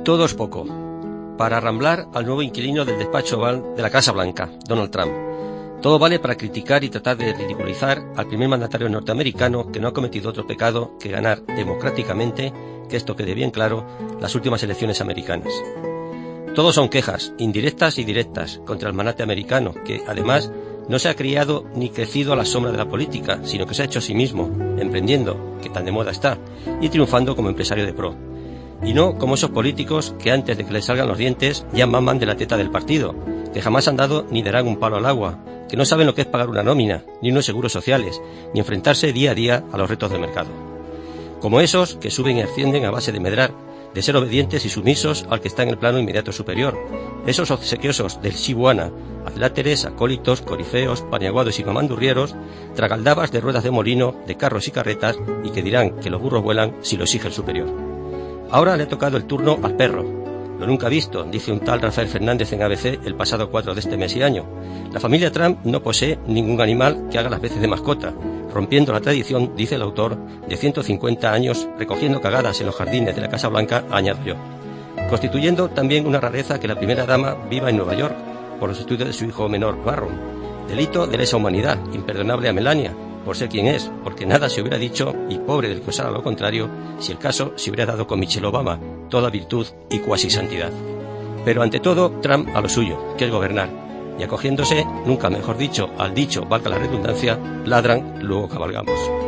Todo es poco para arramblar al nuevo inquilino del despacho Oval de la Casa Blanca, Donald Trump. Todo vale para criticar y tratar de ridiculizar al primer mandatario norteamericano que no ha cometido otro pecado que ganar democráticamente, que esto quede bien claro, las últimas elecciones americanas. Todos son quejas, indirectas y directas, contra el magnate americano, que, además, no se ha criado ni crecido a la sombra de la política, sino que se ha hecho a sí mismo, emprendiendo, que tan de moda está, y triunfando como empresario de pro. Y no como esos políticos que antes de que les salgan los dientes ya maman de la teta del partido, que jamás han dado ni darán un palo al agua, que no saben lo que es pagar una nómina, ni unos seguros sociales, ni enfrentarse día a día a los retos del mercado. Como esos que suben y ascienden a base de medrar, de ser obedientes y sumisos al que está en el plano inmediato superior. Esos obsequiosos del Shibuana, adláteres, acólitos, corifeos, paniaguados y mamandurrieros, tragaldabas de ruedas de molino, de carros y carretas, y que dirán que los burros vuelan si lo exige el superior. Ahora le ha tocado el turno al perro. Lo nunca visto, dice un tal Rafael Fernández en ABC el pasado 4 de este mes y año. La familia Trump no posee ningún animal que haga las veces de mascota, rompiendo la tradición, dice el autor, de 150 años recogiendo cagadas en los jardines de la Casa Blanca, añado yo. Constituyendo también una rareza que la primera dama viva en Nueva York, por los estudios de su hijo menor, Barron. Delito de lesa humanidad, imperdonable a Melania, por ser quien es, porque nada se hubiera dicho, y pobre del que osara lo contrario, si el caso se hubiera dado con Michelle Obama, toda virtud y cuasi santidad. Pero ante todo, Trump a lo suyo, que es gobernar, y acogiéndose, nunca mejor dicho, al dicho, valga la redundancia, ladran, luego cabalgamos.